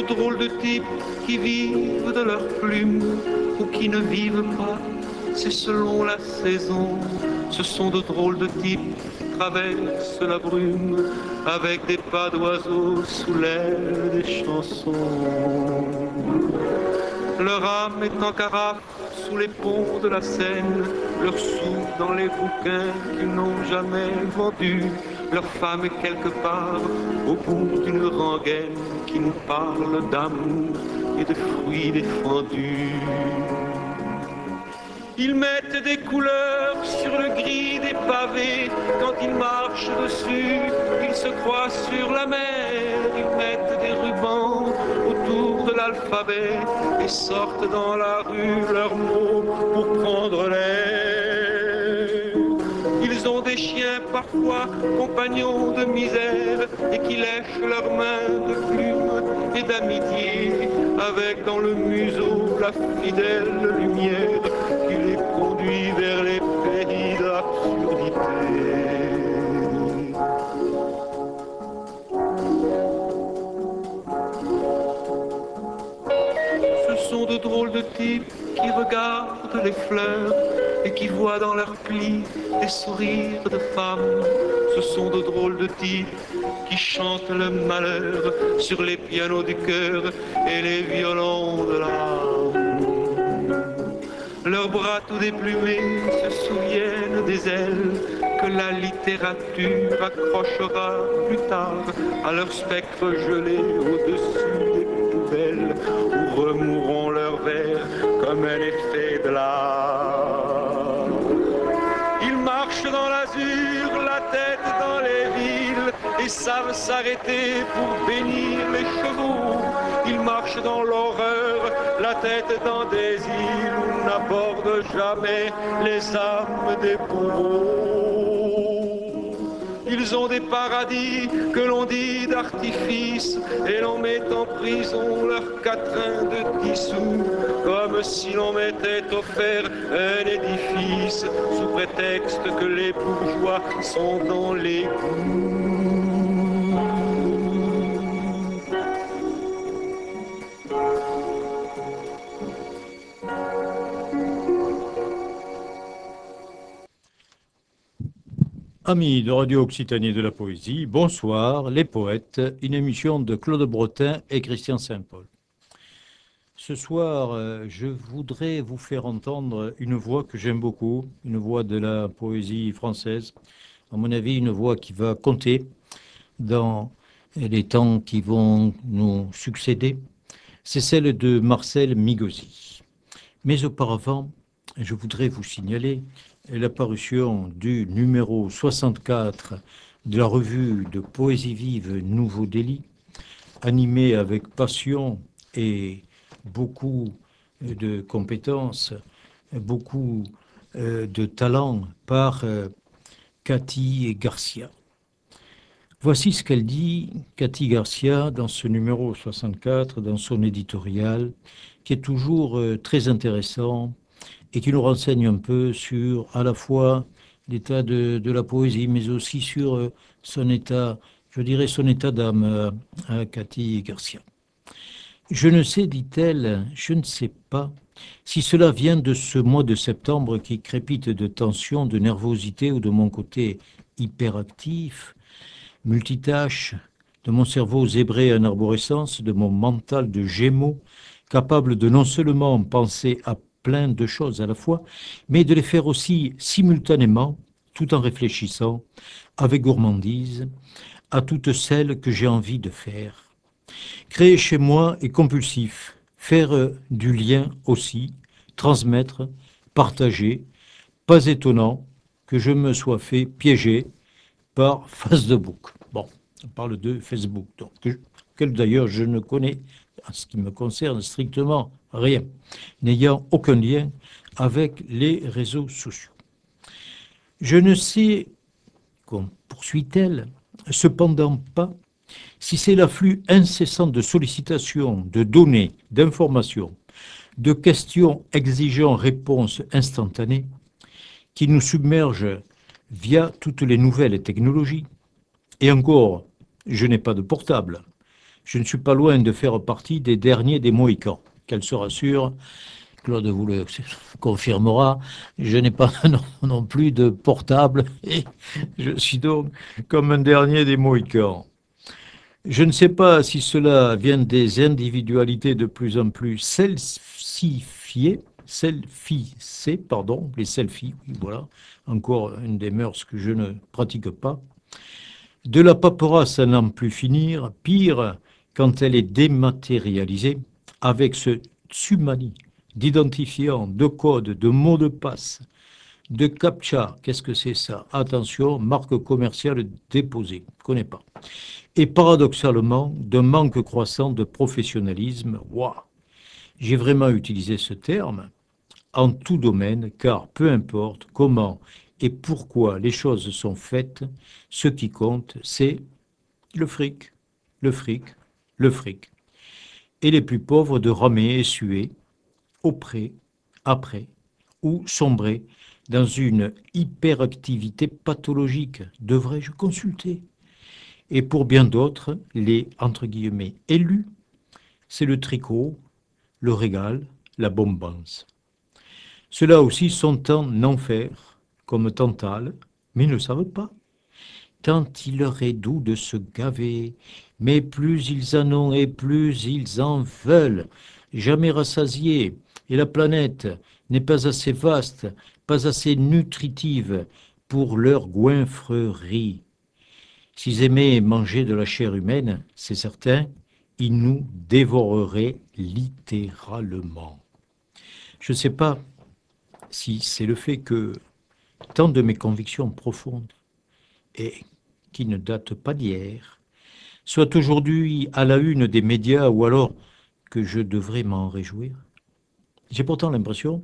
de drôles de types qui vivent de leurs plumes ou qui ne vivent pas, c'est selon la saison. Ce sont de drôles de types qui traversent la brume avec des pas d'oiseaux sous l'aile des chansons. Leur âme est en carafe sous les ponts de la Seine, leurs sous dans les bouquins qu'ils n'ont jamais vendus. Leur femme est quelque part au bout d'une rengaine qui nous parle d'amour et de fruits défendus. Ils mettent des couleurs sur le gris des pavés. Quand ils marchent dessus, ils se croient sur la mer. Ils mettent des rubans autour de l'alphabet et sortent dans la rue leurs mots pour prendre l'air. Ils ont des chiens parfois compagnons de misère et qui lèchent leurs mains de plumes et d'amitié avec dans le museau la fidèle lumière qui les conduit vers les pays d'absurdité. Ce sont de drôles de types qui regardent les fleurs et qui voient dans leurs plis des sourires de femmes. Ce sont de drôles de types qui chantent le malheur sur les pianos du cœur et les violons de l'âme. Leurs bras tout déplumés se souviennent des ailes que la littérature accrochera plus tard à leurs spectres gelés au-dessus des poubelles où remourront leurs vers comme un effet de l'art. Ils marchent dans l'azur, la tête dans les villes et savent s'arrêter pour bénir les chevaux. Ils marchent dans l'horreur, la tête dans des îles où n'abordent jamais les âmes des bourreaux. Ils ont des paradis que l'on dit d'artifice et l'on met en prison leurs quatrains de dissous comme si l'on m'était offert un édifice sous prétexte que les bourgeois sont dans l'égout. Amis de Radio Occitanie de la Poésie, bonsoir, les poètes, une émission de Claude Bretin et Christian Saint-Paul. Ce soir, je voudrais vous faire entendre une voix que j'aime beaucoup, une voix de la poésie française, à mon avis une voix qui va compter dans les temps qui vont nous succéder, c'est celle de Marcel Migosi. Mais auparavant, je voudrais vous signaler la parution du numéro 64 de la revue de Poésie vive Nouveau Délit, animée avec passion et beaucoup de compétences, beaucoup de talent par Cathy Garcia. Voici ce qu'elle dit, Cathy Garcia, dans ce numéro 64, dans son éditorial, qui est toujours très intéressant et qui nous renseigne un peu sur à la fois l'état de la poésie, mais aussi sur son état, je dirais son état d'âme à Cathy Garcia. Je ne sais, dit-elle, je ne sais pas si cela vient de ce mois de septembre qui crépite de tension, de nervosité ou de mon côté hyperactif, multitâche, de mon cerveau zébré en arborescence, de mon mental de gémeaux, capable de non seulement penser à plein de choses à la fois, mais de les faire aussi simultanément, tout en réfléchissant, avec gourmandise, à toutes celles que j'ai envie de faire. Créer chez moi est compulsif, faire du lien aussi, transmettre, partager, pas étonnant que je me sois fait piéger par Facebook. Bon, on parle de Facebook, donc, quel d'ailleurs je ne connais, en ce qui me concerne, strictement rien, n'ayant aucun lien avec les réseaux sociaux. Je ne sais, poursuit-elle, cependant pas si c'est l'afflux incessant de sollicitations, de données, d'informations, de questions exigeant réponse instantanée qui nous submerge via toutes les nouvelles technologies. Et encore, je n'ai pas de portable. Je ne suis pas loin de faire partie des derniers des Mohicans. Qu'elle se rassure, Claude vous le confirmera, je n'ai pas non plus de portable et je suis donc comme un dernier des Mohicans. Je ne sais pas si cela vient des individualités de plus en plus selfifiées, pardon, les selfies, oui, voilà, encore une des mœurs que je ne pratique pas, de la paperasse à n'en plus finir, pire quand elle est dématérialisée, avec ce tsumani d'identifiants, de codes, de mots de passe, de captcha. Qu'est-ce que c'est ça? Attention, marque commerciale déposée. Je ne connais pas. Et paradoxalement, d'un manque croissant de professionnalisme. Waouh! J'ai vraiment utilisé ce terme en tout domaine, car peu importe comment et pourquoi les choses sont faites, ce qui compte, c'est le fric, le fric, le fric. Et les plus pauvres de ramer et suer, auprès, après, ou sombrer dans une hyperactivité pathologique. Devrais-je consulter? Et pour bien d'autres, les entre guillemets élus, c'est le tricot, le régal, la bombance. Ceux-là aussi sont en enfer, comme Tantale, mais ils ne le savent pas. Tant il leur est doux de se gaver, mais plus ils en ont et plus ils en veulent, jamais rassasiés, et la planète n'est pas assez vaste, pas assez nutritive pour leur goinfrerie. S'ils aimaient manger de la chair humaine, c'est certain, ils nous dévoreraient littéralement. Je ne sais pas si c'est le fait que tant de mes convictions profondes et qui ne datent pas d'hier soient aujourd'hui à la une des médias ou alors que je devrais m'en réjouir. J'ai pourtant l'impression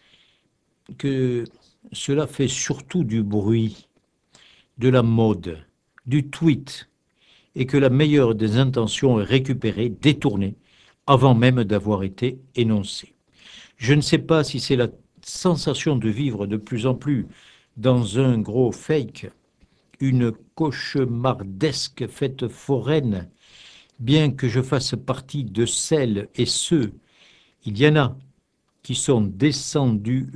que cela fait surtout du bruit, de la mode, du tweet, et que la meilleure des intentions est récupérée, détournée, avant même d'avoir été énoncée. Je ne sais pas si c'est la sensation de vivre de plus en plus dans un gros fake, une cauchemardesque fête foraine, bien que je fasse partie de celles et ceux, il y en a, qui sont descendus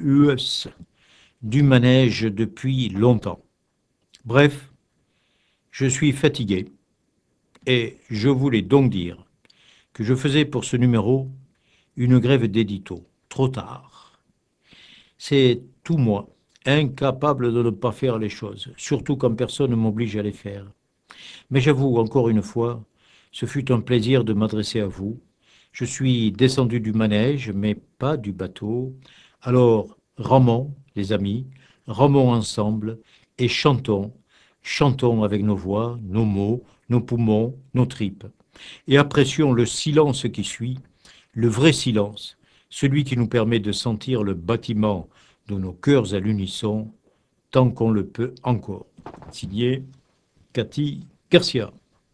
du manège depuis longtemps. Bref, je suis fatigué et je voulais donc dire que je faisais pour ce numéro une grève d'édito. Trop tard. C'est tout moi, incapable de ne pas faire les choses, surtout quand personne ne m'oblige à les faire. Mais j'avoue encore une fois, ce fut un plaisir de m'adresser à vous. Je suis descendu du manège, mais pas du bateau. Alors, ramons, les amis, ramons ensemble et chantons, chantons avec nos voix, nos mots, nos poumons, nos tripes. Et apprécions le silence qui suit, le vrai silence, celui qui nous permet de sentir le bâtiment de nos cœurs à l'unisson, tant qu'on le peut encore. Signé Cathy Garcia.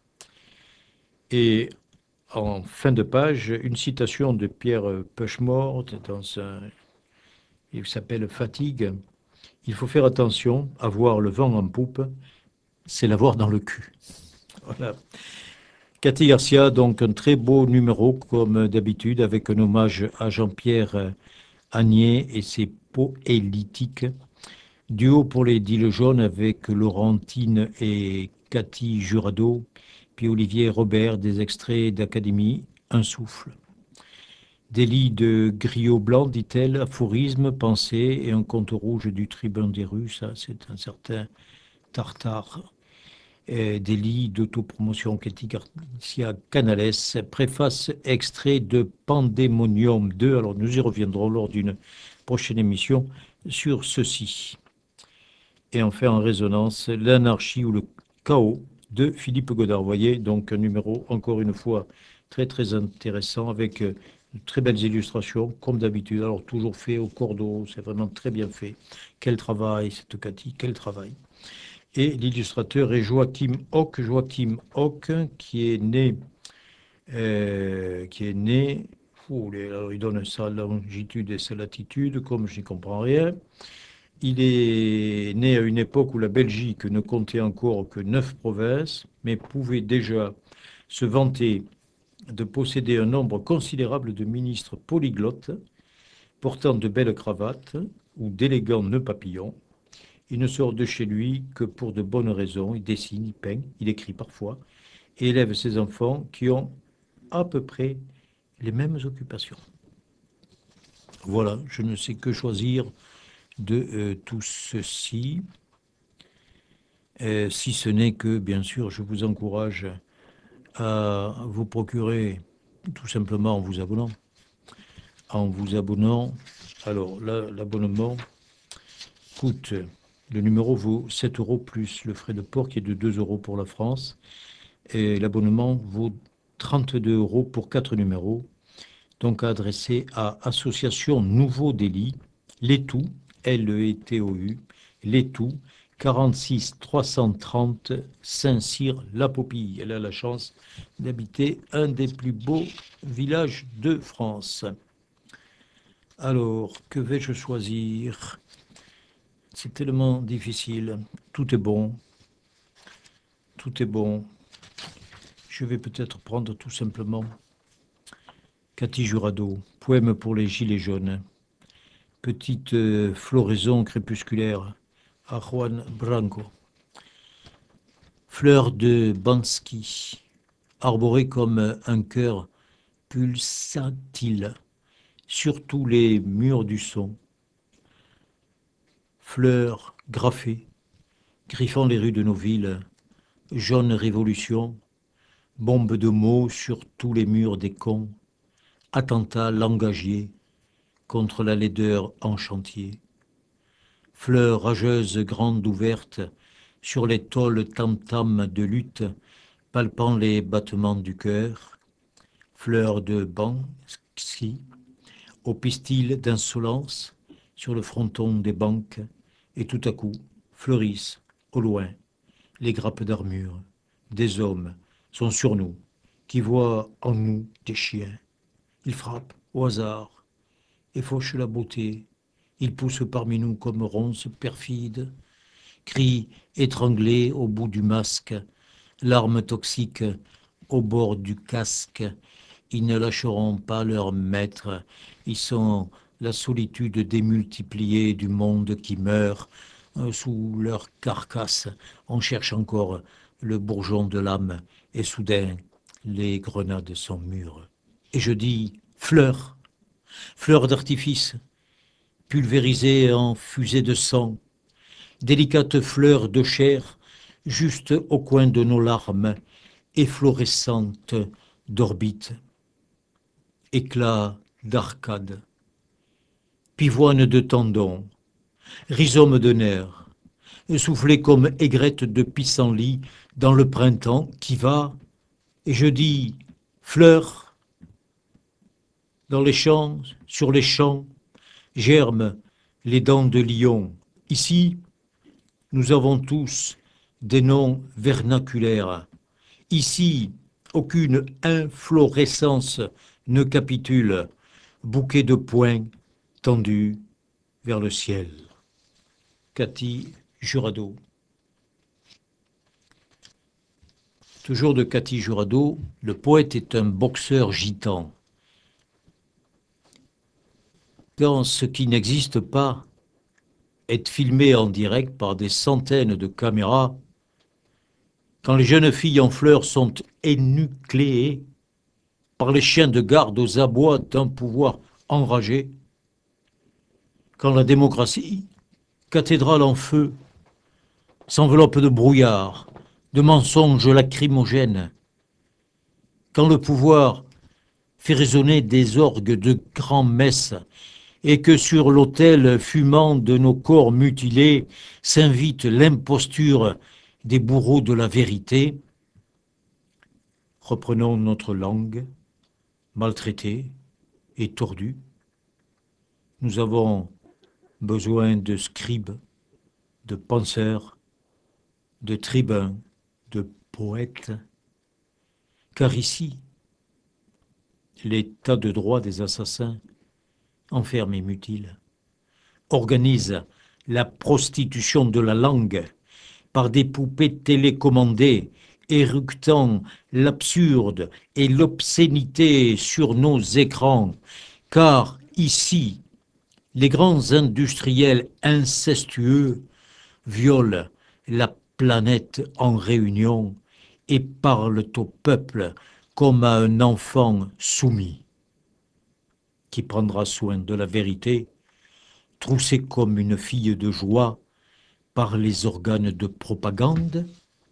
Et en fin de page, une citation de Pierre Pechemort dans il s'appelle Fatigue. Il faut faire attention, avoir le vent en poupe, c'est l'avoir dans le cul. Voilà. Cathy Garcia, donc un très beau numéro comme d'habitude, avec un hommage à Jean-Pierre Agnier et ses poétiques. Duo pour les Diles jaunes avec Laurentine et Cathy Jurado, puis Olivier Robert, des extraits d'Académie, Un souffle. Des lits de griot blanc, dit-elle, aphorisme, pensée et un compte rouge du tribun des rues, ça c'est un certain Tartare. Des lits d'autopromotion Cathy Garcia Canales, préface extrait de Pandemonium 2, alors nous y reviendrons lors d'une prochaine émission sur ceci. Et enfin en résonance, l'anarchie ou le chaos de Philippe Godard. Vous voyez, donc un numéro encore une fois très très intéressant avec de très belles illustrations comme d'habitude. Alors toujours fait au cordeau, c'est vraiment très bien fait. Quel travail cette Cathy, quel travail. Et l'illustrateur est Joachim Hock, qui est né, alors il donne sa longitude et sa latitude, comme je n'y comprends rien. Il est né à une époque où la Belgique ne comptait encore que 9 provinces, mais pouvait déjà se vanter de posséder un nombre considérable de ministres polyglottes, portant de belles cravates ou d'élégants nœuds papillons. Il ne sort de chez lui que pour de bonnes raisons. Il dessine, il peint, il écrit parfois, et élève ses enfants qui ont à peu près les mêmes occupations. Voilà, je ne sais que choisir de tout ceci, si ce n'est que, bien sûr, je vous encourage à vous procurer, tout simplement en vous abonnant. En vous abonnant, alors là, l'abonnement coûte, le numéro vaut 7 € plus le frais de port qui est de 2 € pour la France, et l'abonnement vaut 32 € pour 4 numéros, donc adressé à Association Nouveau Délit, Letou, Letou, Letou, 46 330 Saint-Cyr-la-Popille. Elle a la chance d'habiter un des plus beaux villages de France. Alors, que vais-je choisir? C'est tellement difficile. Tout est bon. Tout est bon. Je vais peut-être prendre tout simplement Cathy Jurado, poème pour les gilets jaunes. Petite floraison crépusculaire à Juan Branco. Fleur de Bansky, arborée comme un cœur pulsatile sur tous les murs du son. Fleurs graffées, griffant les rues de nos villes, jaune révolution, bombe de mots sur tous les murs des cons, attentat langagier contre la laideur en chantier. Fleurs rageuses grandes ouvertes sur les tôles tam-tam de lutte, palpant les battements du cœur. Fleurs de Banksy, au pistil d'insolence sur le fronton des banques, et tout à coup fleurissent au loin les grappes d'armure. Des hommes sont sur nous, qui voient en nous des chiens. Ils frappent au hasard et fauchent la beauté. Ils poussent parmi nous comme ronces perfides, cris étranglés au bout du masque, larmes toxiques au bord du casque. Ils ne lâcheront pas leur maître. Ils sont la solitude démultipliée du monde qui meurt. Sous leur carcasse, on cherche encore le bourgeon de l'âme, et soudain, les grenades sont mûres. Et je dis, fleurs, fleurs d'artifice, pulvérisées en fusées de sang, délicates fleurs de chair, juste au coin de nos larmes, efflorescentes d'orbite, éclats d'arcade, pivoine de tendons, rhizome de nerfs, soufflés comme aigrettes de pissenlit dans le printemps qui va, et je dis, fleurs, dans les champs, sur les champs, germent les dents de lion. Ici, nous avons tous des noms vernaculaires. Ici, aucune inflorescence ne capitule, bouquet de poings tendus vers le ciel. Cathy Jurado. Toujours de Cathy Jurado, le poète est un boxeur gitan. Quand ce qui n'existe pas est filmé en direct par des centaines de caméras, quand les jeunes filles en fleurs sont énucléées par les chiens de garde aux abois d'un pouvoir enragé, quand la démocratie, cathédrale en feu, s'enveloppe de brouillard, de mensonges lacrymogènes, quand le pouvoir fait résonner des orgues de grand-messe et que sur l'autel fumant de nos corps mutilés s'invite l'imposture des bourreaux de la vérité, reprenons notre langue, maltraitée et tordue. Nous avons besoin de scribes, de penseurs, de tribuns, de poètes, car ici, l'état de droit des assassins, enferme et mutile, organise la prostitution de la langue par des poupées télécommandées éructant l'absurde et l'obscénité sur nos écrans, car ici, les grands industriels incestueux violent la planète en réunion et parlent au peuple comme à un enfant soumis, qui prendra soin de la vérité, troussé comme une fille de joie par les organes de propagande,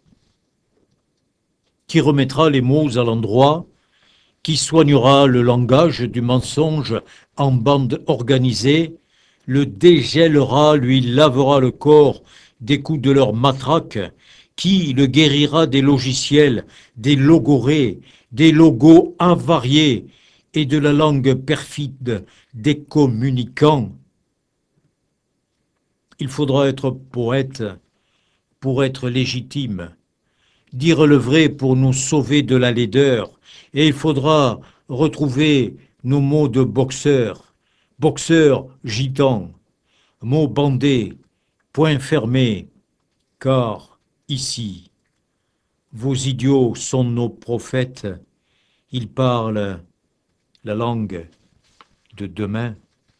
qui remettra les mots à l'endroit, qui soignera le langage du mensonge en bande organisée, le dégèlera, lui lavera le corps des coups de leur matraque, qui le guérira des logiciels, des logorées, des logos avariés et de la langue perfide des communicants. Il faudra être poète pour être légitime, dire le vrai pour nous sauver de la laideur, et il faudra retrouver nos mots de boxeur, boxeur gitan, mots bandés, poings fermés, car ici, vos idiots sont nos prophètes, ils parlent la langue de demain.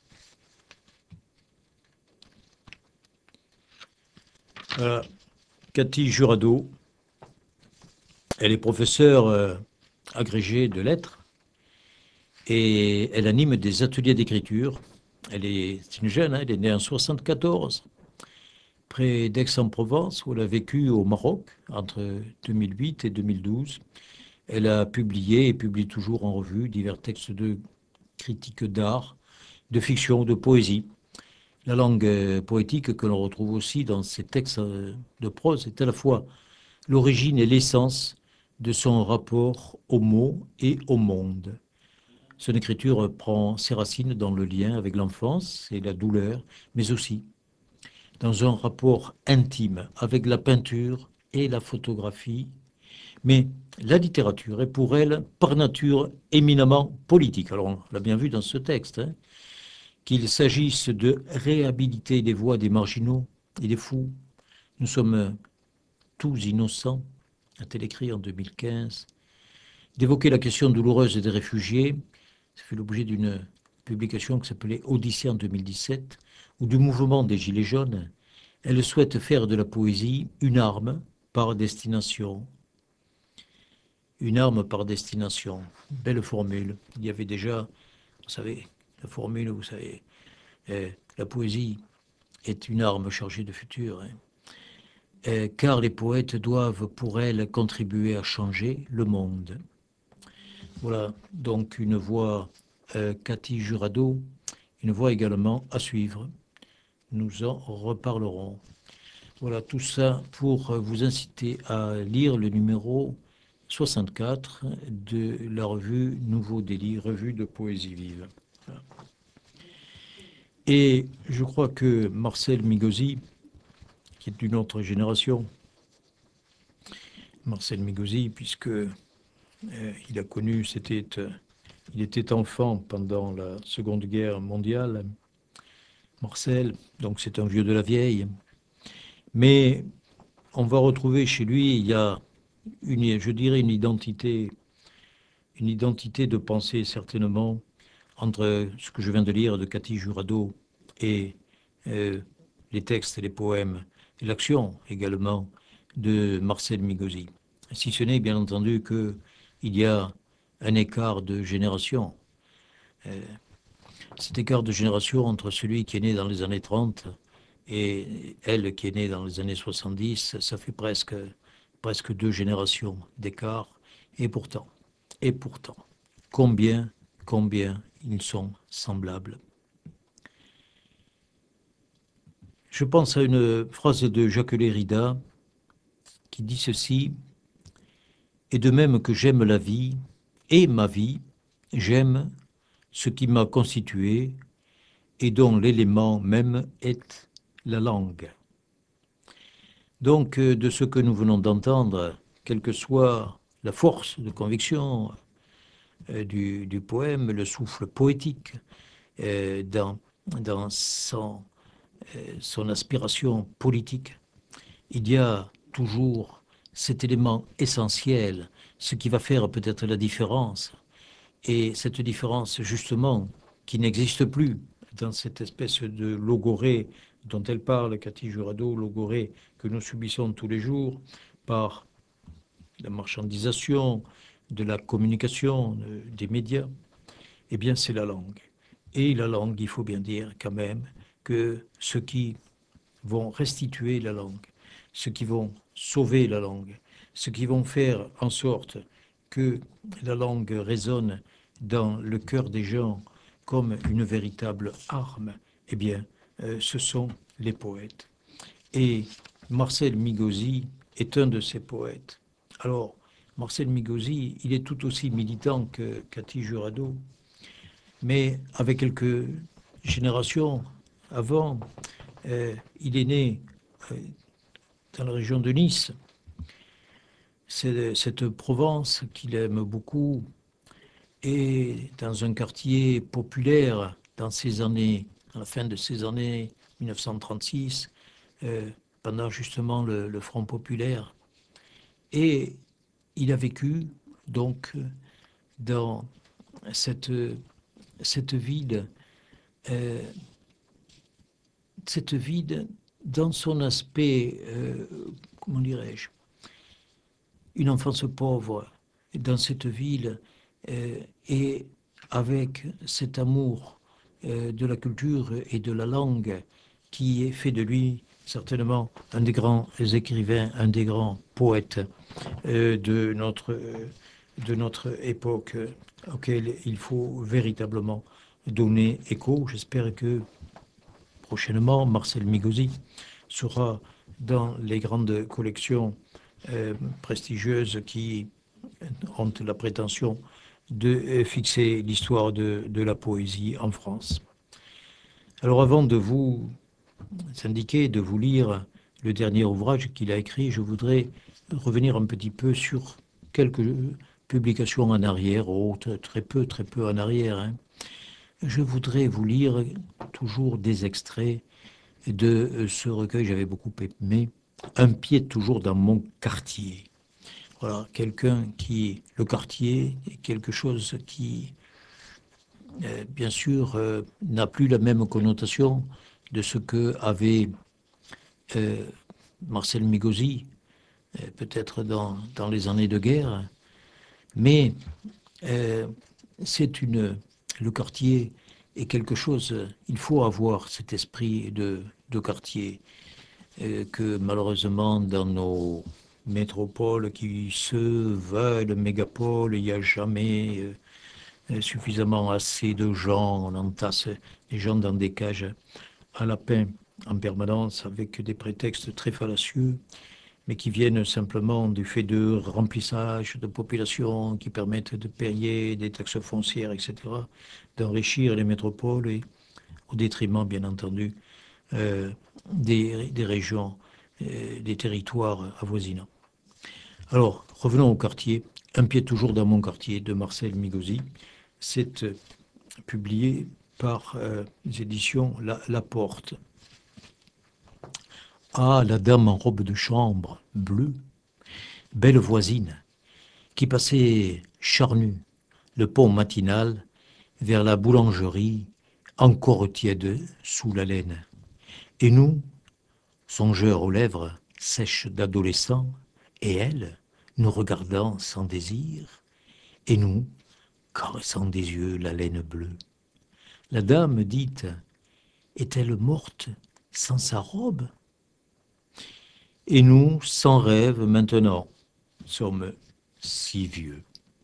Voilà. Cathy Jurado, elle est professeure agrégée de lettres et elle anime des ateliers d'écriture. C'est une jeune, hein, elle est née en 74, près d'Aix-en-Provence, où elle a vécu au Maroc entre 2008 et 2012. Elle a publié et publie toujours en revue divers textes de critique d'art, de fiction, de poésie. La langue poétique que l'on retrouve aussi dans ses textes de prose est à la fois l'origine et l'essence de son rapport aux mots et au monde. Son écriture prend ses racines dans le lien avec l'enfance et la douleur, mais aussi dans un rapport intime avec la peinture et la photographie. Mais la littérature est pour elle, par nature, éminemment politique. Alors on l'a bien vu dans ce texte, hein, qu'il s'agisse de réhabiliter les voix des marginaux et des fous. Nous sommes tous innocents, a-t-elle écrit en 2015, d'évoquer la question douloureuse des réfugiés. Ça fait l'objet d'une publication qui s'appelait Odyssée en 2017, ou du mouvement des Gilets jaunes. Elle souhaite faire de la poésie une arme par destination. Une arme par destination. Belle formule. Il y avait déjà, vous savez, la formule, vous savez, la poésie est une arme chargée de futur. Hein. Car les poètes doivent, pour elle, contribuer à changer le monde. Voilà, donc une voix, Cathy Jurado, une voix également à suivre. Nous en reparlerons. Voilà, tout ça pour vous inciter à lire le numéro 64 de la revue Nouveau Délit, revue de poésie vive. Voilà. Et je crois que Marcel Migosi, qui est d'une autre génération, Marcel Migosi, puisque il a connu, il était enfant pendant la Seconde Guerre mondiale, Marcel, donc c'est un vieux de la vieille. Mais on va retrouver chez lui, il y a je dirais une identité de pensée certainement entre ce que je viens de lire de Cathy Jurado et les textes et les poèmes et l'action également de Marcel Migosi. Si ce n'est bien entendu qu'il y a un écart de génération. Cet écart de génération entre celui qui est né dans les années 30 et elle qui est née dans les années 70, ça fait presque 2 générations d'écart. Et pourtant, combien ils sont semblables. Je pense à une phrase de Jacques Derrida qui dit ceci: « Et de même que j'aime la vie et ma vie, j'aime ce qui m'a constitué et dont l'élément même est la langue. » Donc, de ce que nous venons d'entendre, quelle que soit la force de conviction du poème, le souffle poétique dans son aspiration politique, il y a toujours cet élément essentiel, ce qui va faire peut-être la différence. Et cette différence, justement, qui n'existe plus dans cette espèce de logorée dont elle parle, Cathy Jurado, logorée que nous subissons tous les jours par la marchandisation, de la communication, des médias, eh bien c'est la langue. Et la langue, il faut bien dire quand même que ceux qui vont restituer la langue, ceux qui vont sauver la langue, ceux qui vont faire en sorte que la langue résonne dans le cœur des gens comme une véritable arme, eh bien, ce sont les poètes. Et Marcel Migosi est un de ces poètes. Alors, Marcel Migosi, il est tout aussi militant que Cathy Jurado, mais avec quelques générations avant, il est né dans la région de Nice. C'est cette Provence qu'il aime beaucoup, et dans un quartier populaire dans ces années, à la fin de ces années 1936, pendant justement le Front populaire. Et il a vécu donc dans cette, cette ville, euh, cette ville dans son aspect, comment dirais-je, une enfance pauvre dans cette ville, et avec cet amour de la culture et de la langue qui fait de lui certainement un des grands écrivains, un des grands poètes de notre époque, auquel il faut véritablement donner écho. J'espère que prochainement, Marcel Migosi sera dans les grandes collections prestigieuses qui ont la prétention de fixer l'histoire de la poésie en France. Alors avant de vous indiquer, de vous lire le dernier ouvrage qu'il a écrit, je voudrais revenir un petit peu sur quelques publications en arrière, très peu en arrière. Hein. Je voudrais vous lire toujours des extraits de ce recueil, j'avais beaucoup aimé, Un pied toujours dans mon quartier. Voilà, quelqu'un qui, le quartier, est quelque chose qui, bien sûr, n'a plus la même connotation de ce que avait euh, Marcel Migosi, peut-être dans les années de guerre, mais euh, c'est le quartier est quelque chose, il faut avoir cet esprit de quartier que malheureusement dans nos métropoles qui se veulent mégapoles, il n'y a jamais suffisamment assez de gens, on entasse les gens dans des cages à lapins en permanence avec des prétextes très fallacieux, mais qui viennent simplement du fait de remplissage de population qui permettent de payer des taxes foncières, etc., d'enrichir les métropoles et au détriment, bien entendu, des régions, des territoires avoisinants. Alors, revenons au quartier. Un pied toujours dans mon quartier de Marcel Migosi. C'est publié par les éditions La Porte. Ah, la dame en robe de chambre, bleue, belle voisine, qui passait charnue le pont matinal vers la boulangerie, encore tiède sous la laine. Et nous, songeurs aux lèvres sèches d'adolescents, et elle, nous regardant sans désir, et nous, caressant des yeux la laine bleue. La dame dite, est-elle morte sans sa robe? Et nous, sans rêve maintenant, sommes si vieux.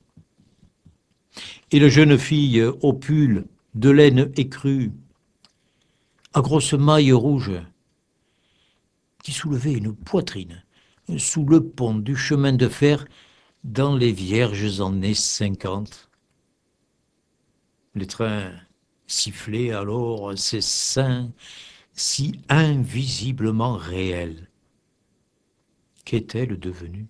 Et la jeune fille au pull de laine écrue, à grosses mailles rouges, qui soulevait une poitrine sous le pont du chemin de fer dans les vierges années 50. Les trains sifflaient alors ses seins si invisiblement réels. Qu'est-elle devenue?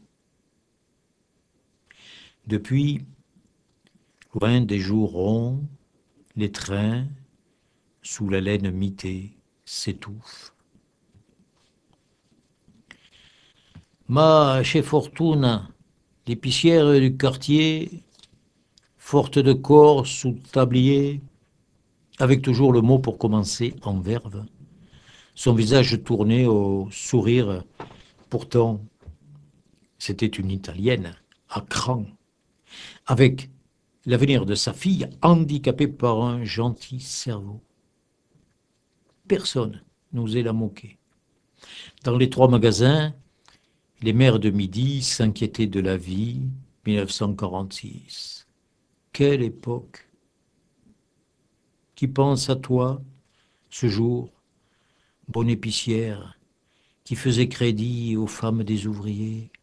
Depuis, loin des jours ronds, les trains, sous la laine mitée, s'étouffent. Ma chez Fortuna, l'épicière du quartier, forte de corps sous tablier, avec toujours le mot pour commencer en verve, son visage tourné au sourire. Pourtant, c'était une Italienne, à cran, avec l'avenir de sa fille handicapée par un gentil cerveau. Personne n'osait la moquer. Dans les 3 magasins, les mères de midi s'inquiétaient de la vie. 1946. Quelle époque! Qui pense à toi, ce jour, bonne épicière, qui faisait crédit aux femmes des ouvriers?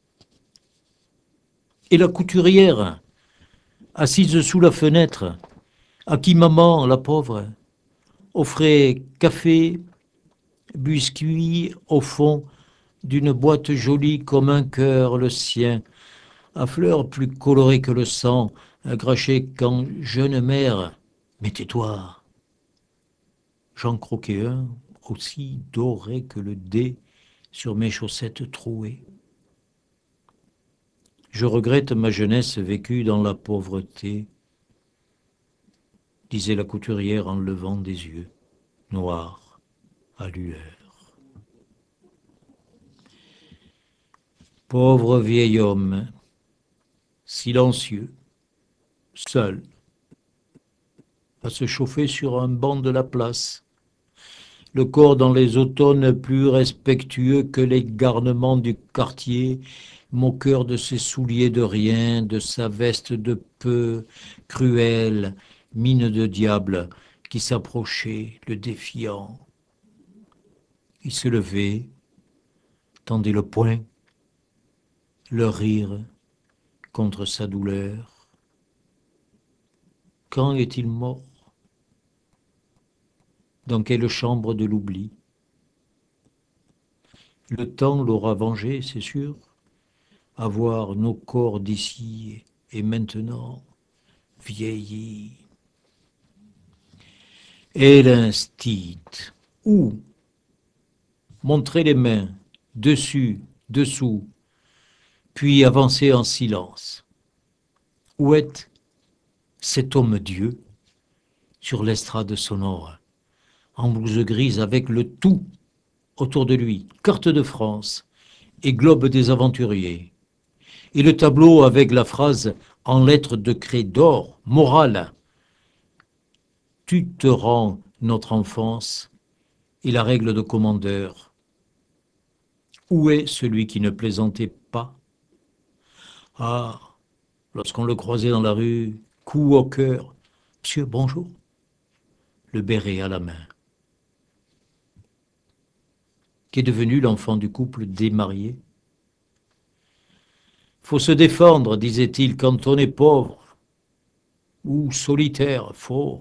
Et la couturière, assise sous la fenêtre, à qui maman, la pauvre, offrait café, biscuits au fond d'une boîte jolie comme un cœur, le sien, à fleurs plus colorées que le sang, gâché quand jeune mère. Mais tais-toi, j'en croquais un, aussi doré que le dé sur mes chaussettes trouées. Je regrette ma jeunesse vécue dans la pauvreté, disait la couturière en levant des yeux noirs à lueur. Pauvre vieil homme, silencieux, seul, à se chauffer sur un banc de la place, le corps dans les automnes plus respectueux que les garnements du quartier, moqueur de ses souliers de rien, de sa veste de peu, cruelle, mine de diable, qui s'approchait, le défiant. Il se levait, tendait le poing, le rire contre sa douleur. Quand est-il mort? Dans quelle chambre de l'oubli? Le temps l'aura vengé, c'est sûr, à voir nos corps d'ici et maintenant vieillis. Et l'instit, où montrer les mains, dessus, dessous, puis avancer en silence. Où est cet homme-dieu sur l'estrade sonore, en blouse grise avec le tout autour de lui, carte de France et globe des aventuriers, et le tableau avec la phrase en lettres de craie d'or, morale, tu te rends notre enfance, et la règle de commandeur. Où est celui qui ne plaisantait pas? Ah, lorsqu'on le croisait dans la rue, coup au cœur, monsieur, bonjour, le béret à la main. Qu'est devenu l'enfant du couple démarié? Faut se défendre, disait-il, quand on est pauvre ou solitaire, faut.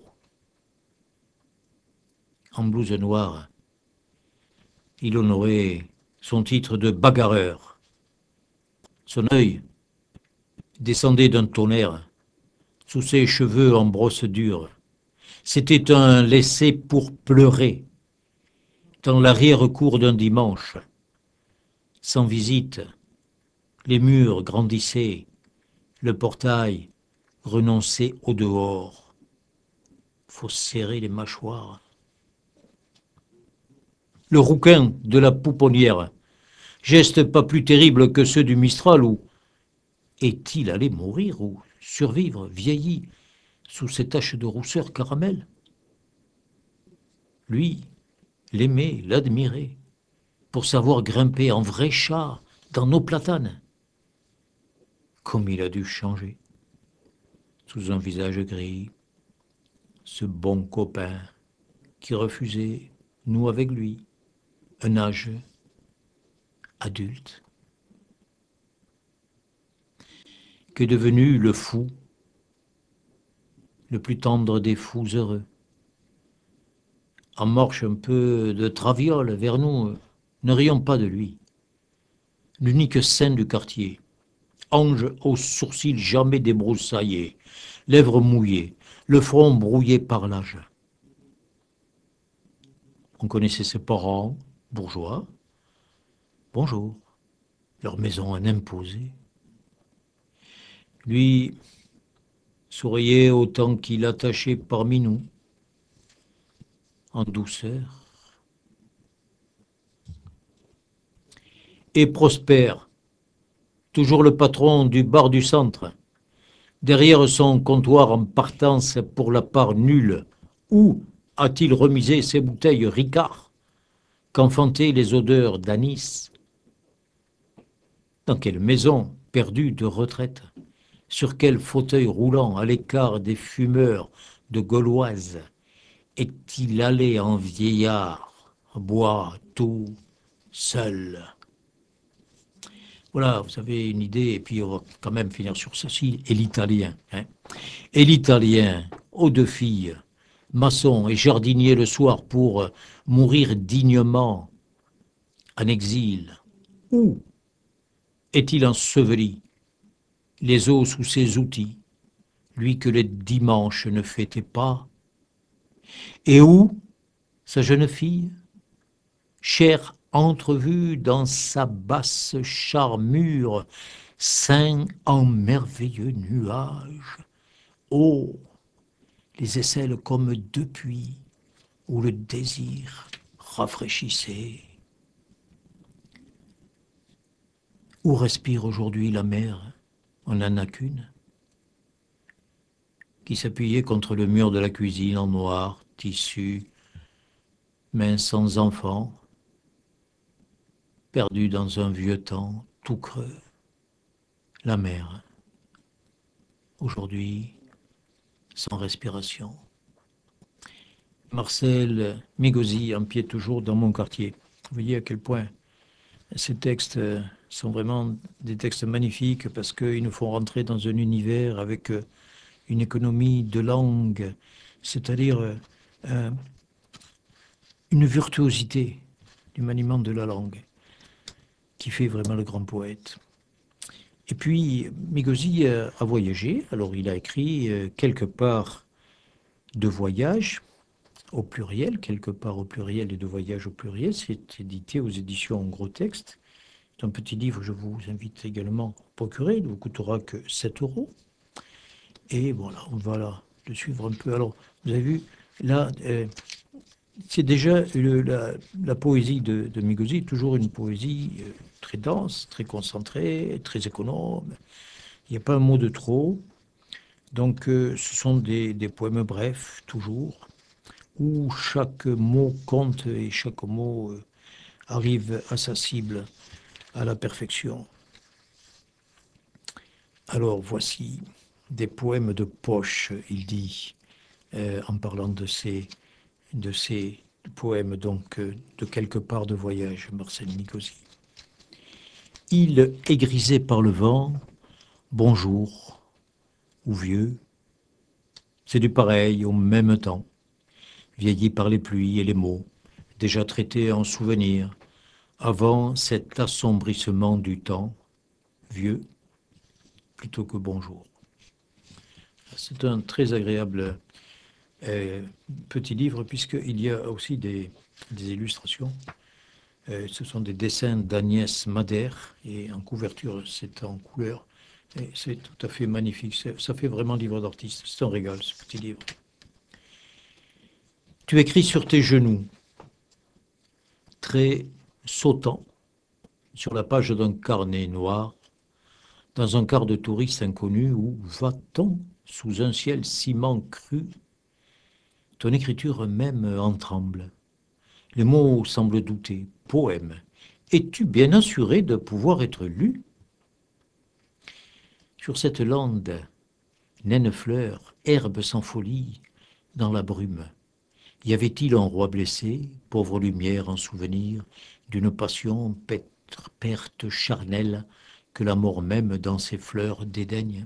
En blouse noire, il honorait son titre de bagarreur. Son œil descendait d'un tonnerre sous ses cheveux en brosse dure. C'était un laissé pour pleurer dans l'arrière-cour d'un dimanche. Sans visite, les murs grandissaient, le portail renonçait au dehors. Faut serrer les mâchoires. Le rouquin de la pouponnière, geste pas plus terrible que ceux du Mistral, où est-il allé mourir ou survivre, vieilli, sous ces taches de rousseur caramel? Lui, l'aimer, l'admirer, pour savoir grimper en vrai chat dans nos platanes. Comme il a dû changer, sous un visage gris, ce bon copain qui refusait, nous avec lui, un âge adulte. Qu'est devenu le fou, le plus tendre des fous heureux? En marche un peu de traviole vers nous, ne rions pas de lui. L'unique saint du quartier, ange aux sourcils jamais débroussaillés, lèvres mouillées, le front brouillé par l'âge. On connaissait ses parents, bourgeois. Bonjour, leur maison en imposait. Lui souriait autant qu'il attachait parmi nous, en douceur. Et Prosper, toujours le patron du bar du centre, derrière son comptoir en partance pour la part nulle, où a-t-il remisé ses bouteilles Ricard, qu'enfantaient les odeurs d'anis? Dans quelle maison perdue de retraite? Sur quel fauteuil roulant à l'écart des fumeurs de Gauloise est-il allé en vieillard, boire tout seul? Voilà, vous avez une idée, et puis on va quand même finir sur ceci, et l'italien. Et l'italien, aux deux filles, maçon et jardinier le soir pour mourir dignement en exil. Où est-il enseveli, les os sous ses outils, lui que le dimanche ne fêtait pas? Et où sa jeune fille, chère entrevue dans sa basse charmure, ceint en merveilleux nuages? Oh, les aisselles comme deux puits où le désir rafraîchissait. Où respire aujourd'hui la mer? On n'en a qu'une, qui s'appuyait contre le mur de la cuisine en noir, tissu, main sans enfant, perdue dans un vieux temps tout creux. La mer, aujourd'hui, sans respiration. Marcel Migosi empiète toujours dans mon quartier. Vous voyez à quel point ces textes sont vraiment des textes magnifiques parce qu'ils nous font rentrer dans un univers avec une économie de langue, c'est-à-dire une virtuosité du maniement de la langue qui fait vraiment le grand poète. Et puis, Migosi a voyagé, alors il a écrit quelque part de voyage au pluriel, quelque part au pluriel et de voyage au pluriel, c'est édité aux éditions en gros texte. C'est un petit livre, je vous invite également à procurer, il ne vous coûtera que 7 euros. Et voilà, on va le suivre un peu. Alors, vous avez vu, là, c'est déjà la poésie de Migosi, toujours une poésie très dense, très concentrée, très économe. Il n'y a pas un mot de trop. Donc, ce sont des poèmes brefs, toujours, où chaque mot compte et chaque mot arrive à sa cible à la perfection. Alors, voici des poèmes de poche, il dit, en parlant de ces poèmes, donc, de quelque part de voyage, Marcel Nicosie. Île égrisée par le vent, bonjour, ou vieux, c'est du pareil au même temps, vieilli par les pluies et les mots, déjà traités en souvenir, avant cet assombrissement du temps, vieux, plutôt que bonjour. C'est un très agréable petit livre, puisqu'il y a aussi des illustrations. Ce sont des dessins d'Agnès Madère, et en couverture, c'est en couleur. Et c'est tout à fait magnifique. Ça fait vraiment livre d'artiste. C'est un régal, ce petit livre. Tu écris sur tes genoux, très sautant, sur la page d'un carnet noir, dans un quart de touriste inconnu, où va-t-on sous un ciel ciment cru? Ton écriture même en tremble. Les mots semblent douter. Poème. Es-tu bien assuré de pouvoir être lu? Sur cette lande, naine fleur, herbe sans folie, dans la brume, y avait-il un roi blessé, pauvre lumière en souvenir, d'une passion perte charnelle, que la mort même dans ses fleurs dédaigne?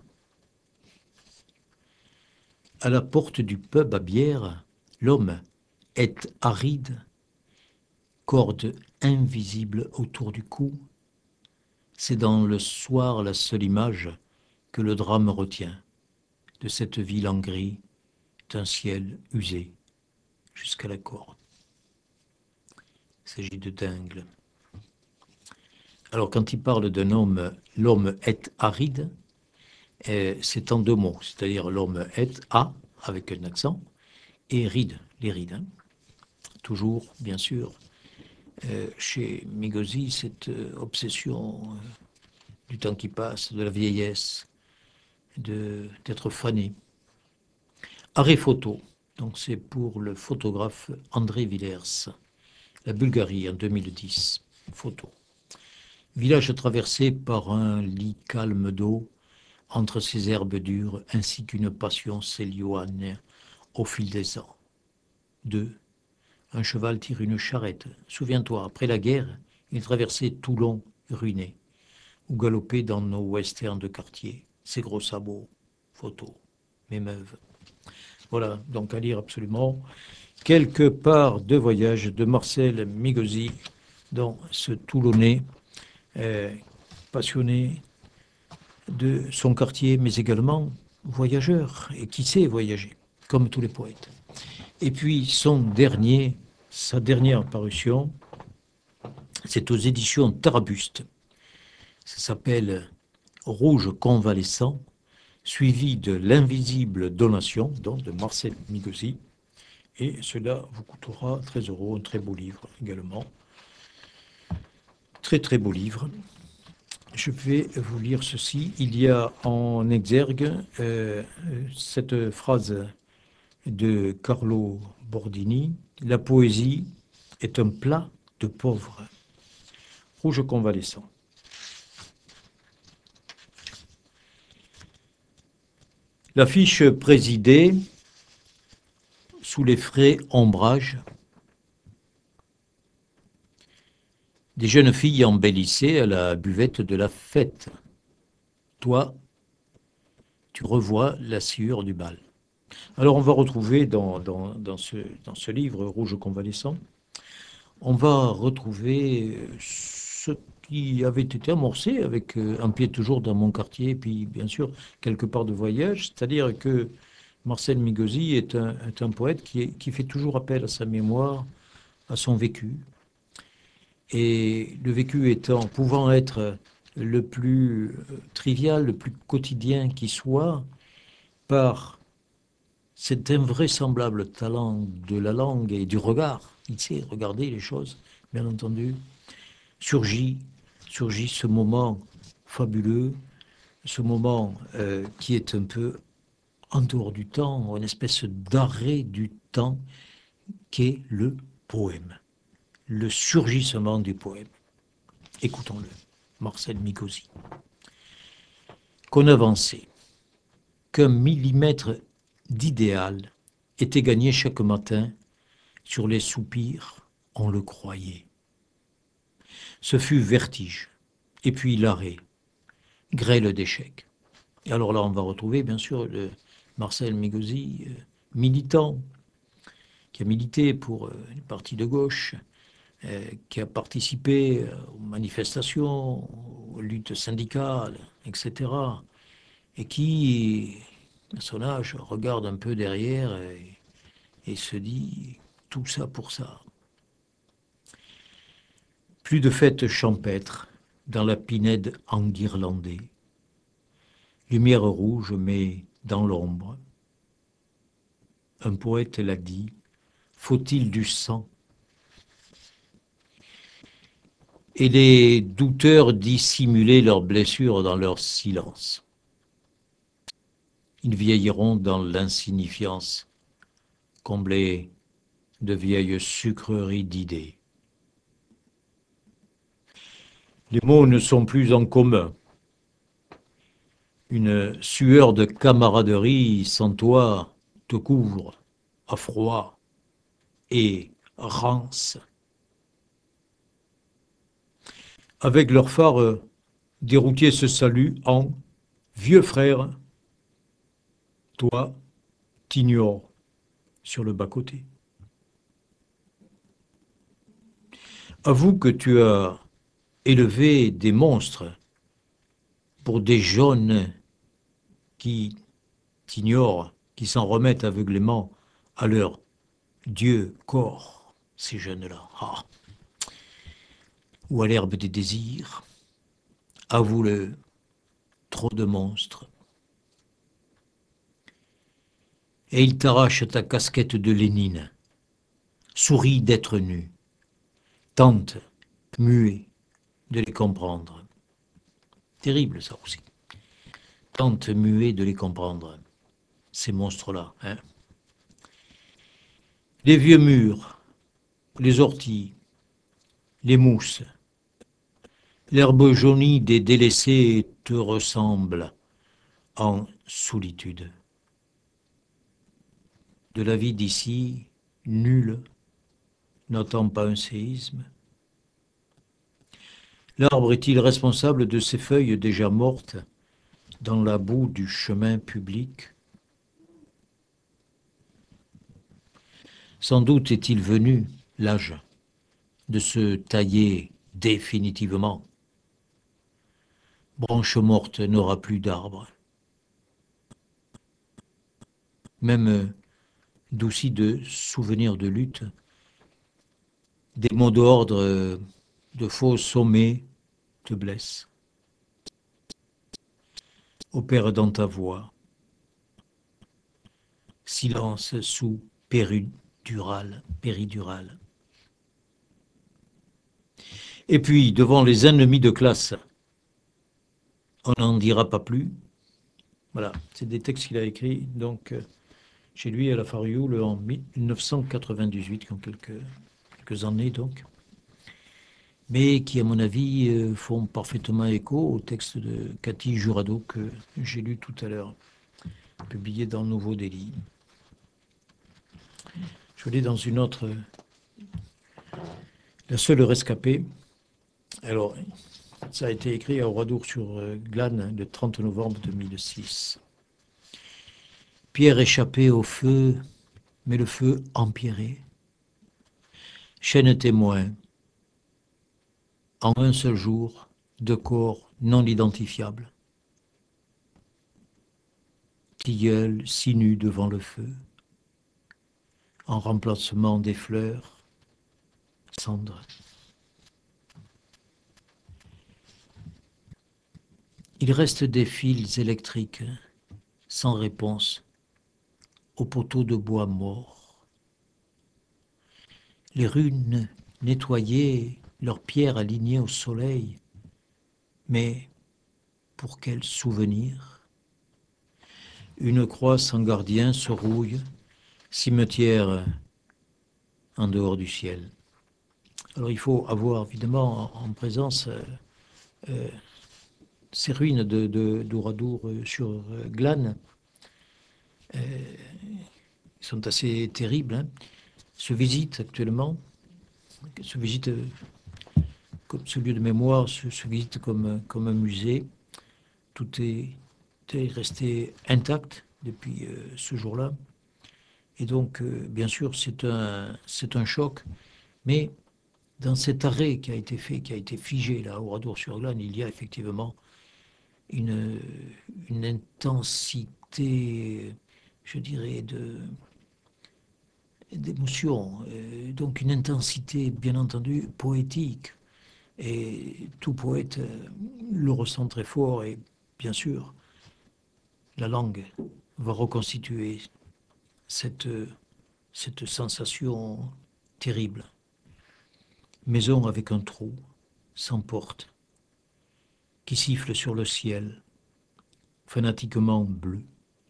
À la porte du pub à bière, l'homme est aride, corde invisible autour du cou. C'est dans le soir la seule image que le drame retient de cette ville en gris, d'un ciel usé jusqu'à la corde. Il s'agit de Dingle. Alors, quand il parle d'un homme, l'homme est aride, c'est en deux mots, c'est-à-dire l'homme est A, avec un accent, et ride, les rides. Hein. Toujours, bien sûr, chez Migosi, cette obsession du temps qui passe, de la vieillesse, d'être fané. Arrêt photo, donc c'est pour le photographe André Villers, la Bulgarie en 2010, photo. Village traversé par un lit calme d'eau, entre ces herbes dures, ainsi qu'une passion s'éloigne au fil des ans. 2. Un cheval tire une charrette. Souviens-toi, après la guerre, il traversait Toulon, ruiné, ou galopait dans nos westerns de quartier. Ses gros sabots, photos, m'émeuvent. Voilà, donc à lire absolument. Quelque part de voyage de Marcel Migosi, dans ce Toulonnais passionné de son quartier, mais également voyageur, et qui sait voyager, comme tous les poètes. Et puis sa dernière parution, c'est aux éditions Tarabuste. Ça s'appelle Rouge convalescent, suivi de L'invisible donation, donc de Marcel Migosi. Et cela vous coûtera 13 €, un très beau livre également. Très très beau livre. Je vais vous lire ceci. Il y a en exergue cette phrase de Carlo Bordini. La poésie est un plat de pauvres. Rouge convalescent. L'affiche présidait sous les frais ombrages. Des jeunes filles embellissaient à la buvette de la fête. Toi, tu revois la sciure du bal. Alors on va retrouver dans ce livre, Rouge convalescent, on va retrouver ce qui avait été amorcé avec un pied toujours dans mon quartier, et puis bien sûr quelque part de voyage, c'est-à-dire que Marcel Migosi est un poète qui fait toujours appel à sa mémoire, à son vécu, et le vécu pouvant être le plus trivial, le plus quotidien qui soit, par cet invraisemblable talent de la langue et du regard, il sait regarder les choses, bien entendu, surgit ce moment fabuleux, ce moment qui est un peu en dehors du temps, une espèce d'arrêt du temps qu'est le poème, le surgissement du poème. Écoutons-le, Marcel Migosi. Qu'on avançait, qu'un millimètre d'idéal était gagné chaque matin sur les soupirs, on le croyait. Ce fut vertige, et puis l'arrêt, grêle d'échecs. Et alors là, on va retrouver bien sûr le Marcel Migosi, militant, qui a milité pour une partie de gauche, qui a participé aux manifestations, aux luttes syndicales, etc. Et qui, à son âge, regarde un peu derrière et se dit tout ça pour ça. Plus de fêtes champêtres dans la pinède enguirlandée. Lumière rouge, mais dans l'ombre. Un poète l'a dit, faut-il du sang? Et les douteurs dissimulaient leurs blessures dans leur silence. Ils vieilliront dans l'insignifiance, comblés de vieilles sucreries d'idées. Les mots ne sont plus en commun. Une sueur de camaraderie sans toi te couvre à froid et rance. Avec leurs phares, des routiers se saluent en vieux frère. Toi, t'ignores sur le bas-côté. Avoue que tu as élevé des monstres pour des jaunes qui t'ignorent, qui s'en remettent aveuglément à leur Dieu corps, ces jeunes-là. Ah. Ou à l'herbe des désirs, avoue-le, trop de monstres. Et il t'arrache ta casquette de Lénine, sourit d'être nu, tente, muet, de les comprendre. Terrible ça aussi. Tente, muet, de les comprendre, ces monstres-là. Hein. Les vieux murs, les orties, les mousses, l'herbe jaunie des délaissés te ressemble en solitude. De la vie d'ici, nul n'entend pas un séisme. L'arbre est-il responsable de ces feuilles déjà mortes dans la boue du chemin public? Sans doute est-il venu l'âge de se tailler définitivement. Branche morte n'aura plus d'arbre. Même douci de souvenirs de lutte, des mots d'ordre, de faux sommets te blessent. Opère dans ta voix. Silence sous péridurale. Et puis, devant les ennemis de classe, on n'en dira pas plus. Voilà, c'est des textes qu'il a écrits donc chez lui à la Farioule en 1998, en quelques années donc, mais qui, à mon avis, font parfaitement écho au texte de Cathy Jurado que j'ai lu tout à l'heure, publié dans Nouveau Délit. Je lis dans une autre, La seule rescapée. Alors, ça a été écrit à Oradour-sur-Glane le 30 novembre 2006. Pierre échappait au feu, mais le feu empierré. Chaîne témoin. En un seul jour, 2 corps non identifiables. Tilleul si nu devant le feu. En remplacement des fleurs, cendres. Il reste des fils électriques sans réponse aux poteaux de bois morts. Les runes nettoyées, leurs pierres alignées au soleil. Mais pour quel souvenir? Une croix sans gardien se rouille, cimetière en dehors du ciel. Alors il faut avoir évidemment en présence ces ruines d'Oradour sur Glane. Ils sont assez terribles. Hein. Se visitent actuellement, se visitent comme ce lieu de mémoire, se visite comme un musée. Tout est resté intact depuis ce jour-là. Et donc, bien sûr, c'est un choc. Mais dans cet arrêt qui a été fait, qui a été figé là, au Oradour-sur-Glane, il y a effectivement une intensité, je dirais, d'émotion, donc une intensité, bien entendu, poétique. Et tout poète le ressent très fort et, bien sûr, la langue va reconstituer cette sensation terrible. Maison avec un trou, sans porte, qui siffle sur le ciel, fanatiquement bleu.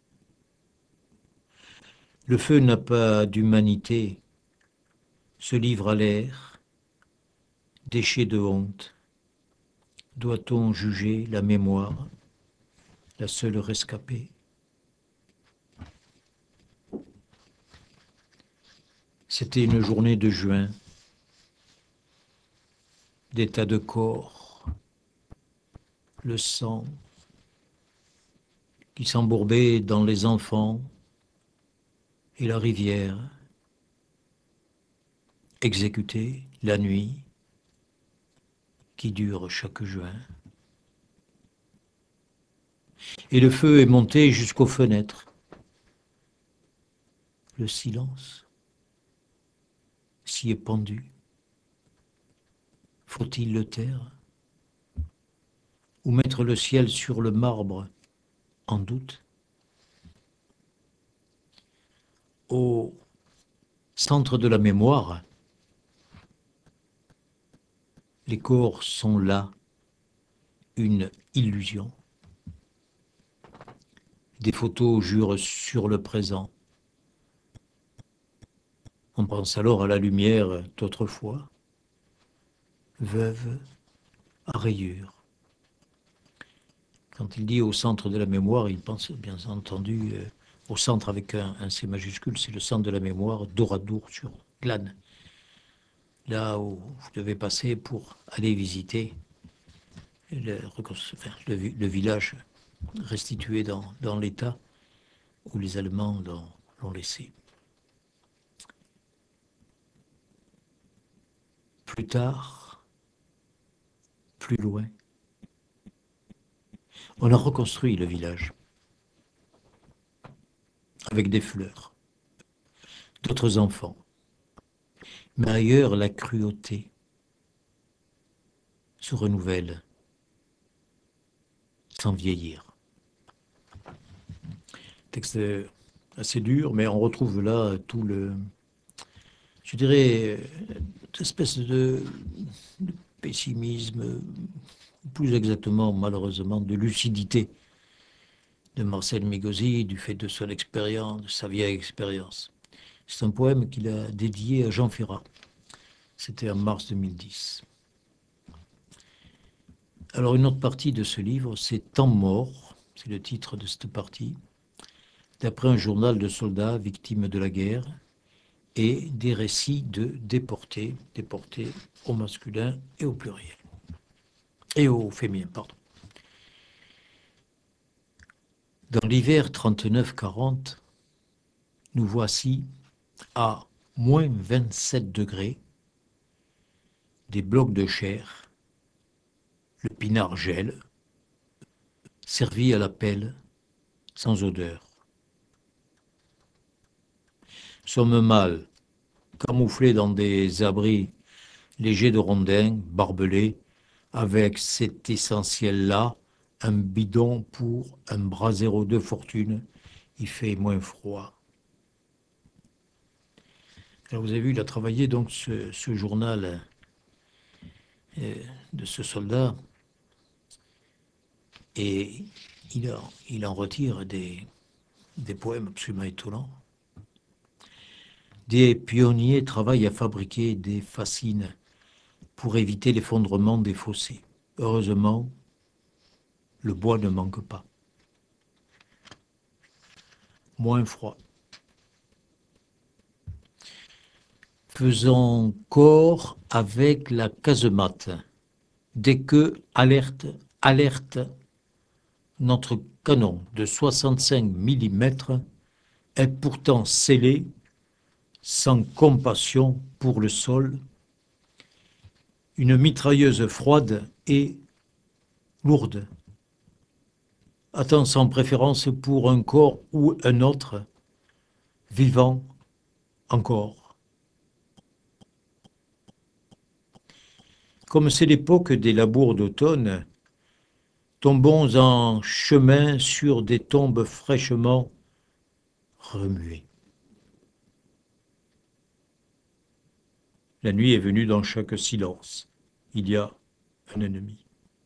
Le feu n'a pas d'humanité, se livre à l'air, déchet de honte. Doit-on juger la mémoire, la seule rescapée? C'était une journée de juin, des tas de corps, le sang qui s'embourbait dans les enfants et la rivière, exécutés la nuit qui dure chaque juin. Et le feu est monté jusqu'aux fenêtres. Le silence s'y est pendu. Faut-il le taire? ou mettre le ciel sur le marbre en doute. Au centre de la mémoire, les corps sont là, une illusion. Des photos jurent sur le présent. On pense alors à la lumière d'autrefois, veuve à rayures. Quand il dit au centre de la mémoire, il pense bien entendu au centre avec un C majuscule, c'est le centre de la mémoire d'Oradour sur Glane. Là où vous devez passer pour aller visiter le village restitué dans l'état où les Allemands l'ont laissé. Plus tard, plus loin, on a reconstruit le village avec des fleurs, d'autres enfants. Mais ailleurs, la cruauté se renouvelle sans vieillir. Texte assez dur, mais on retrouve là tout le, je dirais, cette espèce de pessimisme, plus exactement, malheureusement, de lucidité de Marcel Mégauzy, du fait de son expérience, de sa vieille expérience. C'est un poème qu'il a dédié à Jean Ferrat. C'était en mars 2010. Alors, une autre partie de ce livre, c'est Temps mort, c'est le titre de cette partie, d'après un journal de soldats victimes de la guerre et des récits de déportés au masculin et au pluriel, et au féminin, pardon. Dans l'hiver 39-40, nous voici à moins 27 degrés, des blocs de chair, le pinard gèle, servi à la pelle, sans odeur. Sommes mal, camouflés dans des abris légers de rondins, barbelés, avec cet essentiel-là, un bidon pour un brasero de fortune, il fait moins froid. Alors vous avez vu, il a travaillé donc ce journal de ce soldat et il en retire des poèmes absolument étonnants. Des pionniers travaillent à fabriquer des fascines pour éviter l'effondrement des fossés. Heureusement, le bois ne manque pas. Moins froid. Faisons corps avec la casemate. Dès que, alerte, alerte, notre canon de 65 mm est pourtant scellé, sans compassion pour le sol, une mitrailleuse froide et lourde, attend sans préférence pour un corps ou un autre, vivant encore. Comme c'est l'époque des labours d'automne, tombons en chemin sur des tombes fraîchement remuées. La nuit est venue dans chaque silence. Il y a un ennemi.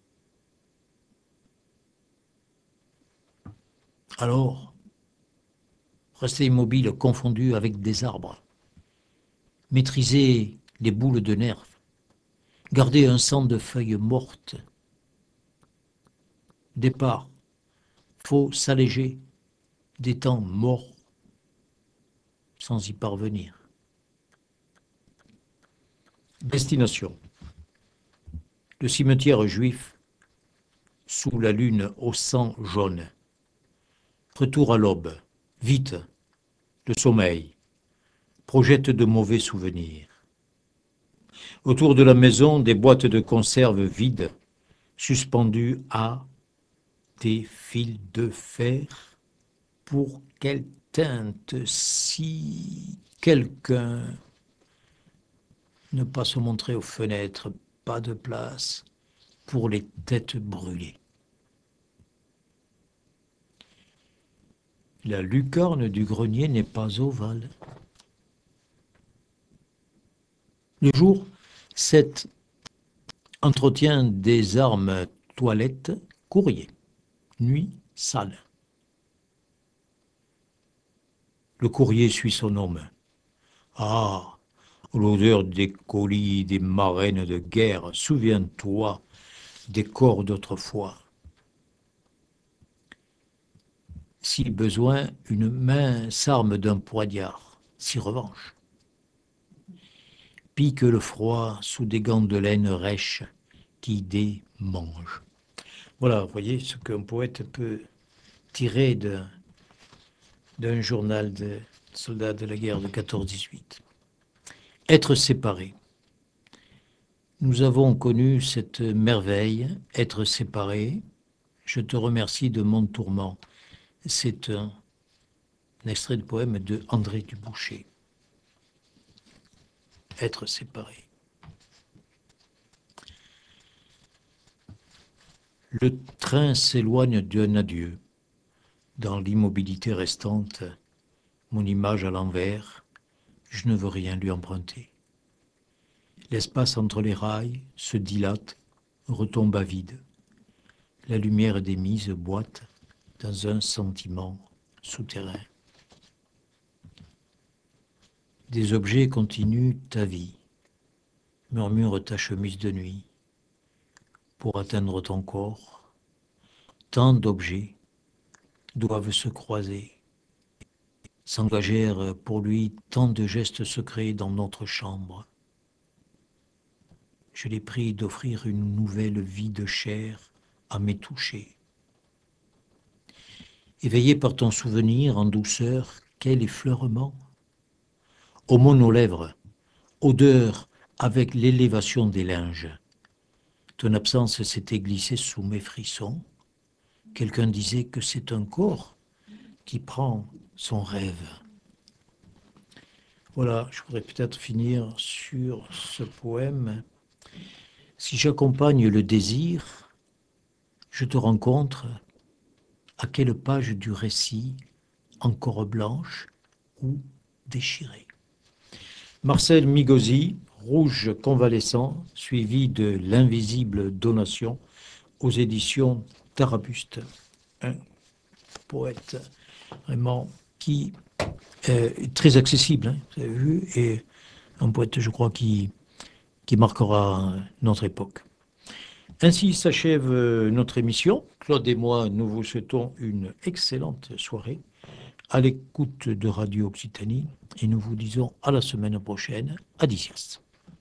Alors, restez immobile, confondu avec des arbres. Maîtrisez les boules de nerfs. Gardez un sang de feuilles mortes. Départ. Faut s'alléger des temps morts sans y parvenir. Destination. Le cimetière juif sous la lune au sang jaune. Retour à l'aube. Vite. Le sommeil projette de mauvais souvenirs. Autour de la maison, des boîtes de conserve vides, suspendues à des fils de fer. Pour quelle teinte si quelqu'un ne pas se montrer aux fenêtres, pas de place pour les têtes brûlées. La lucarne du grenier n'est pas ovale. Le jour, cet entretien des armes toilettes, courrier. Nuit, salle. Le courrier suit son homme. Ah, l'odeur des colis, des marraines de guerre, souviens-toi des corps d'autrefois. Si besoin, une main s'arme d'un poignard, si revanche. Pique le froid sous des gants de laine rêche qui démangent. Voilà, vous voyez ce qu'un poète peut tirer d'un journal de soldats de la guerre de 14-18. Être séparé. Nous avons connu cette merveille, être séparé. Je te remercie de mon tourment. C'est un extrait de poème de André Duboucher. Être séparé. Le train s'éloigne d'un adieu. Dans l'immobilité restante, mon image à l'envers, je ne veux rien lui emprunter. L'espace entre les rails se dilate, retombe à vide. La lumière des mises boite dans un sentiment souterrain. Des objets continuent ta vie, murmure ta chemise de nuit. Pour atteindre ton corps, tant d'objets doivent se croiser. S'engagèrent pour lui tant de gestes secrets dans notre chambre. Je l'ai pris d'offrir une nouvelle vie de chair à mes touchés. Éveillé par ton souvenir en douceur, quel effleurement! Aumône aux lèvres, odeur avec l'élévation des linges. Ton absence s'était glissée sous mes frissons. Quelqu'un disait que c'est un corps qui prend son rêve. Voilà, je voudrais peut-être finir sur ce poème. Si j'accompagne le désir, je te rencontre à quelle page du récit, encore blanche ou déchirée. Marcel Migosi, Rouge convalescent, suivi de L'invisible donation aux éditions Tarabuste. Un poète vraiment qui est très accessible, hein, vous avez vu, et un poète, je crois, qui marquera notre époque. Ainsi s'achève notre émission. Claude et moi, nous vous souhaitons une excellente soirée à l'écoute de Radio Occitanie et nous vous disons à la semaine prochaine. Adicias.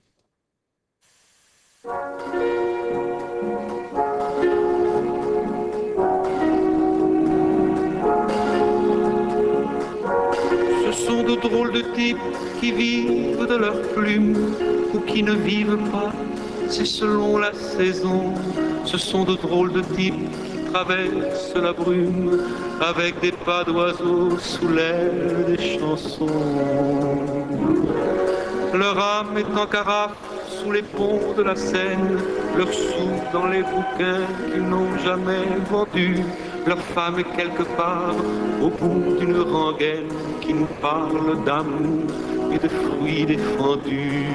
Ce sont de drôles de types qui vivent de leurs plumes ou qui ne vivent pas, c'est selon la saison. Ce sont de drôles de types qui traversent la brume avec des pas d'oiseaux sous l'aile des chansons. Leur âme est en carafe sous les ponts de la Seine, leur sou dans les bouquins qu'ils n'ont jamais vendus. Leur femme est quelque part au bout d'une rengaine qui nous parle d'amour et de fruits défendus.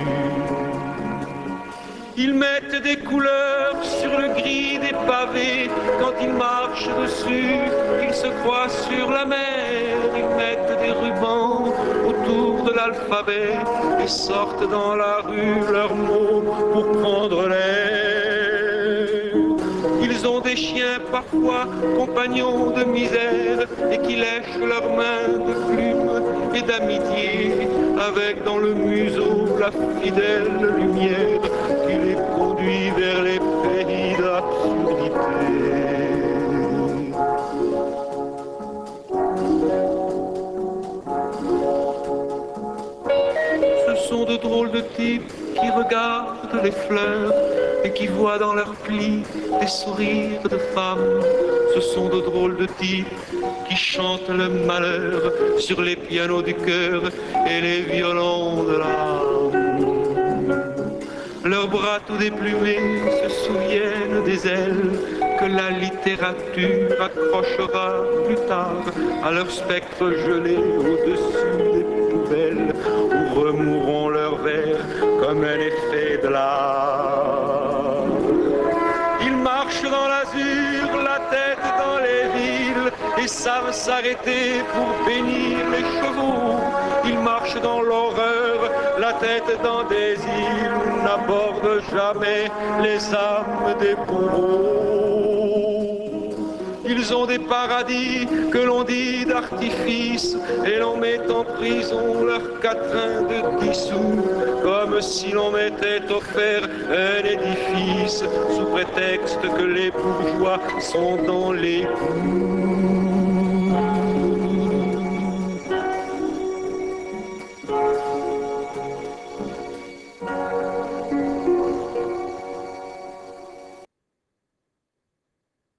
Ils mettent des couleurs sur le gris des pavés. Quand ils marchent dessus, ils se croient sur la mer. Ils mettent des rubans autour de l'alphabet et sortent dans la rue leurs mots pour prendre l'air. Ils ont des chiens parfois compagnons de misère et qui lèchent leurs mains de plumes et d'amitié avec dans le museau la fidèle lumière qui les conduit vers les pays d'absurdité. Ce sont de drôles de types qui regardent les fleurs et qui voient dans leurs plis des sourires de femmes. Ce sont de drôles de types qui chantent le malheur sur les pianos du cœur et les violons de l'âme. Leurs bras tout déplumés se souviennent des ailes que la littérature accrochera plus tard à leur spectre gelé au-dessus des poubelles où remourront leurs vers comme un effet de l'art. Ils marchent dans l'azur, la tête dans les villes et savent s'arrêter pour bénir les chevaux. Ils marchent dans l'horreur, la tête dans des îles où n'abordent jamais les âmes des bourreaux. Ils ont des paradis que l'on dit d'artifice et l'on met en prison leurs quatrains de 10 sous, comme si l'on m'était offert un édifice sous prétexte que les bourgeois sont dans les coups.